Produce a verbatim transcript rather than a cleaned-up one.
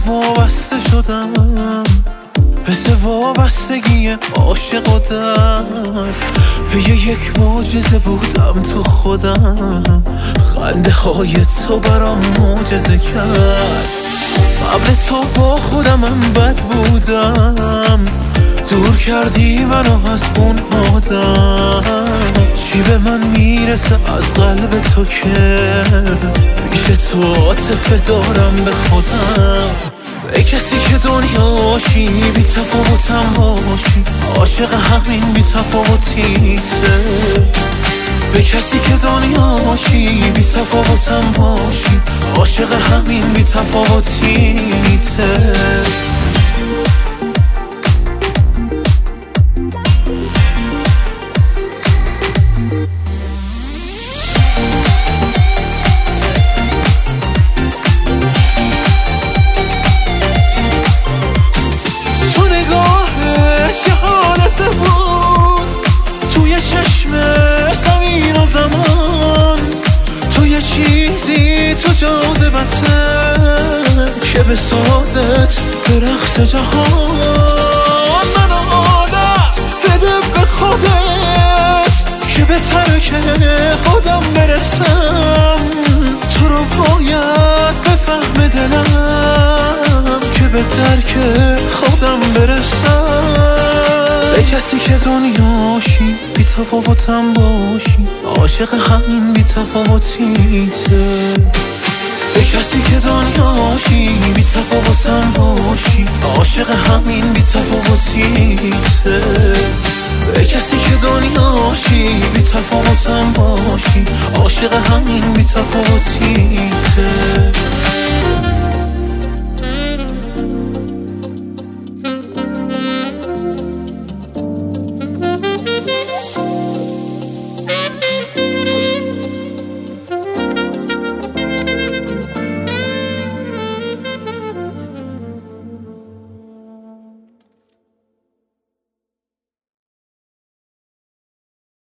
وابسته شدم، حس وابستگی عاشق و درد. پی یک معجزه بودم تو خودم، خنده های تو برام معجزه کرد. قبل تو با خودمم بد بودم، دور کردی منو از اون آدم. چی به من میرسه از قلب تو که پیش تو عاطفه دارم به خودم. به کسی که دنیاشی بی تفاوتم باشی، عاشق همین بی تفاوتیته. به کسی که دنیاشی بی تفاوتم باشی، عاشق همین بی تفاوتیته. توی چشم زمین و زمان، تو یه چیزی تو جاذبته که بسازت به رقص جهان. من عادت بده به خودت که به ترک خودم برسم. تو رو باید بفهم دلم که به درک خودم برسم. به کسی که دنیاشی بی تفاوتم باشی، عاشق همین بی تفاوتیته. به کسی که دنیاشی بی تفاوتم باشی، عاشق همین بی تفاوتیته. به کسی که دنیاشی بی تفاوتم باشی، عاشق همین بی تفاوتیته.